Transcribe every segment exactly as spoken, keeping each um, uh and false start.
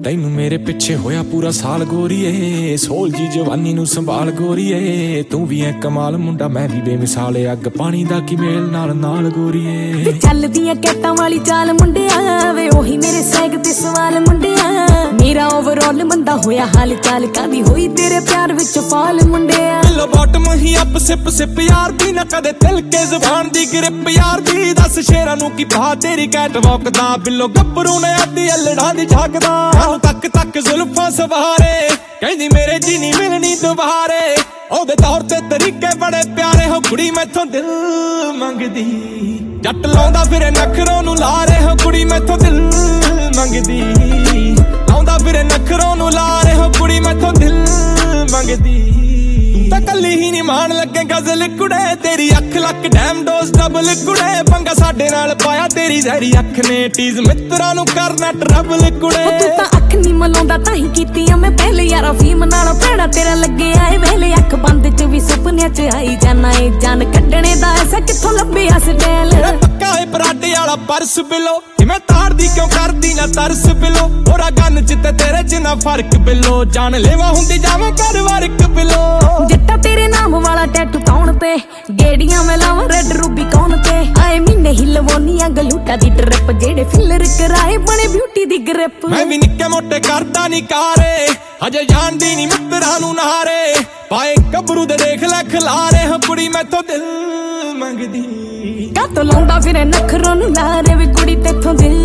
ਤੈਨੂੰ ਮੇਰੇ ਪਿੱਛੇ ਹੋਇਆ ਪੂਰਾ ਸਾਲ ਗੋਰੀਏ, ਸੋਲ ਜੀ ਜਵਾਨੀ ਨੂੰ ਸੰਭਾਲ ਗੋਰੀਏ। ਤੂੰ ਵੀ ਐ ਕਮਾਲ ਮੁੰਡਾ ਮੈਂ ਵੀ ਬੇਮਿਸਾਲ, ਅੱਗ ਪਾਣੀ ਦਾ ਕੀ ਮੇਲ ਨਾਲ ਨਾਲ ਗੋਰੀਏ। ਚੱਲਦੀਆਂ ਕੈਟਾਂ ਵਾਲੀ ਚਾਲ ਮੁੰਡਿਆ ਵੇ, ਉਹੀ ਮੇਰੇ ਸੈਗ ਤੇ ਸਵਾਲ ਮੁੰਡਿਆ। ਮੇਰਾ ਓਵਰਆਲ ਮੰਦਾ ਹੋਇਆ ਹਾਲ ਚਾਲ, ਕਾਦੀ ਹੋਈ ਤੇਰੇ ਪਿਆਰ ਵਿੱਚ ਫਾਲ ਮੁੰਡਿਆ। ਬਿੱਲੋ ਬਾਟਮ ਹੀ ਅੱਪ ਸਿਪ ਸਿਪ ਯਾਰ ਦੀ, ਨਾ ਕਦੇ ਤਿਲ ਕੇ ਜ਼ੁਬਾਨ ਦੀ ਗ੍ਰਿਪ ਯਾਰ ਦੀ। ਦੱਸ ਸ਼ੇਰਾਂ ਨੂੰ ਕੀ ਪਾ ਤੇਰੀ ਕੈਟ ਵਾਕ ਦਾ, ਬਿੱਲੋ ਗੱਭਰੂ ਨੇ ਅੱਧੀ ਅਲੜਾਂ ਦੀ ਝਾਕਦਾ। ਤੱਕ ਤੱਕ ਜ਼ੁਲਫਾਂ ਸਵਾਰੇ, ਕਹਿੰਦੀ ਮੇਰੇ ਜੀ ਨਹੀਂ ਮਿਲਣੀ ਦੁਬਾਰੇ। ਉਹਦੇ ਤੌਰ ਤੇ ਤਰੀਕੇ ਬੜੇ ਪਿਆਰੇ, ਹੋ ਕੁੜੀ ਮੈਥੋਂ ਦਿਲ ਮੰਗਦੀ। ਜੱਟ ਲਾਉਂਦਾ ਫਿਰੇ ਨਖਰੋਂ ਨੂੰ ਲਾਰੇ, ਹੋ ਕੁੜੀ ਮੈਥੋਂ ਦਿਲ ਮੰਗਦੀ। ਲਾਉਂਦਾ ਫਿਰੇ ਨਖਰੋਂ ਨੂੰ ਲਾਰੇ, ਹੋ ਕੁੜੀ ਮੈਥੋਂ ਦਿਲ ਮੰਗਦੀ। ਤਾਂ ਕੱਲੀ ਹੀ ਨਹੀਂ ਮਾਣ ਲੱਗੇ ਗਜ਼ਲ ਕੁੜੇ, ਤੇਰੀ ਅੱਖ ਲੱਕ ਡੈਮ ਡੋਜ਼ ਡਬਲ ਕੁੜੇ। ਪੰਗਾ ਸਾਡੇ ਨਾਲ ਪਾਇਆ ਤੇਰੀ ਜ਼ਹਿਰੀ ਅੱਖ ਨੇ, ਟੀਜ਼ ਮਿੱਤਰਾਂ ਨੂੰ ਕਰਨਾ ਟਰਬਲ ਕੁੜੇ। ਤੂੰ ਤਾਂ ਅੱਖ ਨਹੀਂ ਮਲਾਉਂਦਾ ਤਾਂ ਹੀ ਕੀਤੀ ਆ ਮੈਂ ਪਹਿਲੇ ਯਾਰਾ, ਫੀਮ ਨਾਲ ਭੈੜਾ ਤੇਰਾ ਲੱਗੇ ਆਏ ਵੇਲੇ। ਅੱਖ ਬੰਦ ਚ ਵੀ ਸੁਪਨਿਆਂ ਚ ਆਈ ਜਾਣਾ ਏ, ਜਾਨ ਕੱਢਣੇ ਦਾ ਐਸਾ ਕਿੱਥੋਂ ਲੱਭਿਆ ਸਟੈਲ। ਪੱਕਾ ਏ ਪਰਾਡੇ ਵਾਲਾ ਪਰਸ ਬਿੱਲੋ, ਜਿਵੇਂ ਤਾਰਦੀ ਕਿਉਂ ਕਰਦੀ ਨਾ ਤਰਸ ਬਿੱਲੋ। ਹੋਰਾ ਗੰਨ ਚ ਤੇ ਤੇਰੇ ਚ ਨਾ ਫਰਕ ਬਿੱਲੋ, ਜਾਨ ਲੈਵਾ ਹੁੰਦੀ ਜਾਵਾਂ ਕਰ ਵਰਕ ਬਿੱਲੋ। ਜੱਟਾ ਤੇਰੇ ਨਾਮ ਵਾਲਾ ਟੈਟੂ ਕੌਣ ਤੇ, ਗੇੜੀਆਂ ਮੈਂ ਲਾਵਾਂ ਰੈਡ ਰੂਬੀ ਕੌਣ ਤੇ। ਆਏ ਮਹੀਨੇ ਹੀ ਲਵਾਉਣੀਆਂ ਗਲੂਟਾ ਦੀ ਡਰਿਪ, ਜਿਹੜੇ ਫਿਲਰ ਕਰਾਏ ਬਣੇ ਬਿਊਟੀ ਦੀ ਗ੍ਰਿਪ। ਮੈਂ ਵੀ ਨਿੱਕੇ ਮੋਟੇ ਕਰਦਾ ਨੀ ਕਾਰੇ, ਹਜੇ ਜਾਣਦੀ ਨੀ ਮਿੱਤਰਾਂ ਨੂੰ ਨਾਰੇ। ਪਾਏ ਗੱਭਰੂ ਦੇ ਦੇਖ ਲੈ ਖਲਾਰੇ, ਹੋ ਕੁੜੀ ਮੈਥੋਂ ਦਿਲ ਮੰਗਦੀ। ਕਾਤੋਂ ਲਾਉਂਦਾ ਫਿਰੇ ਨਖਰੋਂ ਨੂੰ ਲਾਰੇ, ਵੇ ਕੁੜੀ ਤੇਥੋਂ ਦਿਲ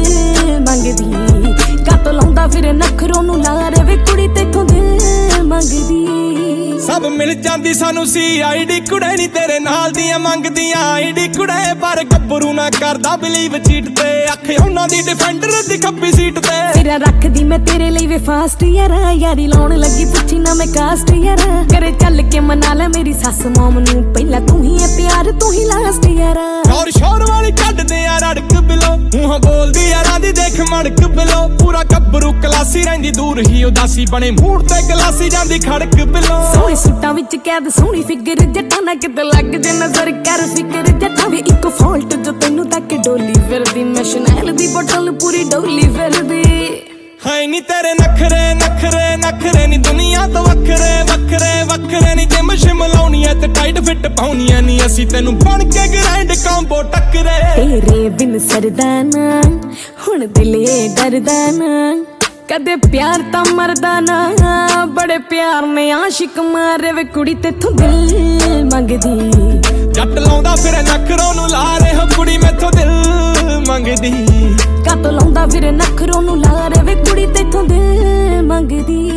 ਮੰਗਦੀ। ਕਾਤੋਂ ਲਾਉਂਦਾ ਫਿਰੇ ਨਖਰੋਂ ਨੂੰ ਲਾਰੇ, ਵੇ ਕੁੜੀ ਤੇਥੋਂ ਦਿਲ ਮੰਗਦੀ। ਸਭ ਮਿਲ ਜਾਂਦੀ ਸਾਨੂੰ ਸੀ ਆਈ ਡੀ ਕੁੜੇ, ਨੀ ਤੇਰੇ ਨਾਲ ਦੀਆਂ ਮੰਗਦੀਆਂ ਆਈ ਡੀ ਕੁੜੇ। ਪਰ ਗੱਭਰੂ ਨਾ ਕਰਦਾ ਬਲੀਵ ਚੀਟ ਤੇ, ਅੱਖ ਉਹਨਾਂ ਦੀ ਡਿਫੈਂਡਰ ਦੀ ਖੱਬੀ ਸੀਟ ਤੇ। ਸਿਰਾ ਰੱਖਦੀ ਮੈਂ ਤੇਰੇ ਲਈ ਵੇ ਫਾਸਟ ਯਾਰਾ, ਯਾਰੀ ਲਾਉਣ ਲੱਗੀ ਪੁੱਛੀ ਨਾ ਮੈਂ ਕਾਸਟ ਯਾਰਾ। ਕਰੇ ਚੱਲ ਕੇ ਮਨਾ ਲੈ ਮੇਰੀ ਸੱਸ ਮੋਮ ਨੂੰ, ਪਹਿਲਾਂ ਤੂੰ ਹੀ ਐ ਪਿਆਰ ਤੂੰ ਹੀ ਲਾਸਟ ਯਾਰਾ। ਔਰ ਸ਼ੋਰ ਵਾਲੀ ਕੱਢਦੇ ਆ ਰੜਕ ਬਿਲੋ, ਮੂੰਹ ਬੋਲਦੀ ਯਾਰਾਂ ਦੀ ਦੇਖ ਮੜਕ ਬਿਲੋ। ਪੂਰਾ ਗੱਭਰੂ ਕਲਾਸੀ ਰਹਿੰਦੀ ਦੂਰ ਹੀ ਉਦਾਸੀ, ਬਣੇ ਮੂਡ ਤੇ ਗਲਾਸੀ ਜਾਂਦੀ ਖੜਕ ਬਿਲੋ। ਸੋਹਣੇ ਸੂਟਾਂ ਵਿੱਚ ਕੈਦ ਸੋਹਣੀ ਫਿਗਰ, ਜੱਟਾਂ ਨਾ ਕਿਤੇ ਲੱਗ ਜੇ ਨਜ਼ਰ ਕਰ ਫਿਕਰ। ਜੱਟਾਂ ਵੀ ਇੱਕ ਫਾਲਟ ਜੋ ਤੈਨੂੰ ਤੱਕ ਡੋਲੀ ਫਿਰਦੀ, ਮੈਂ ਸ਼ਨੈਲ ਦੀ ਬੋਟਲ ਪੂਰੀ ਡੋਲੀ ਫਿਰਦੀ। ਹਾਏ ਨੀ ਤੇਰੇ ਨਖਰੇ ਨਖਰੇ ਨਖਰੇ, ਨੀ ਦੁਨੀਆ ਤੋਂ ਵੱਖਰੇ ਵੱਖਰੇ ਵੱਖਰੇ। ਨੀ ਜਿਮ ਸ਼ਿਮ ਲਾਉਣੀਆਂ ਤੇ ਟਾਈਟ ਫਿੱਟ ਪਾਉਣੀਆਂ, ਨੀ ਅਸੀਂ ਤੈਨੂੰ ਬਣ ਕੇ ਗ੍ਰੈਂਡ ਕੰਬੋ ਟੱਕਰੇ। ਤੇਰੇ ਬਿਨ ਸਰਦਾ ਨਾ ਹੁਣ ਦਿਲੇ ਡਰਦਾ ਨਾ, ਕਦੇ ਪਿਆਰ ਤਾਂ ਮਰਦਾ ਨਾ। ਬੜੇ ਪਿਆਰ ਨੇ ਆਸ਼ਿਕ ਮਾਰੇ, ਵੇ ਕੁੜੀ ਤੇਥੋਂ ਦਿਲ ਮੰਗਦੀ। ਜੱਟ ਲਾਉਂਦਾ ਫਿਰੇ ਨਖਰੋਂ ਨੂੰ ਲਾਰੇ, ਹੋ ਕੁੜੀ ਮੈਥੋਂ ਦਿਲ ਮੰਗਦੀ। ਕਾਤੋਂ ਲਾਉਂਦਾ ਫਿਰੇ ਨਖਰੋਂ ਨੂੰ ਲਾਰੇ, ਵੇ ਕੁੜੀ ਤੇਥੋਂ ਦਿਲ ਮੰਗਦੀ।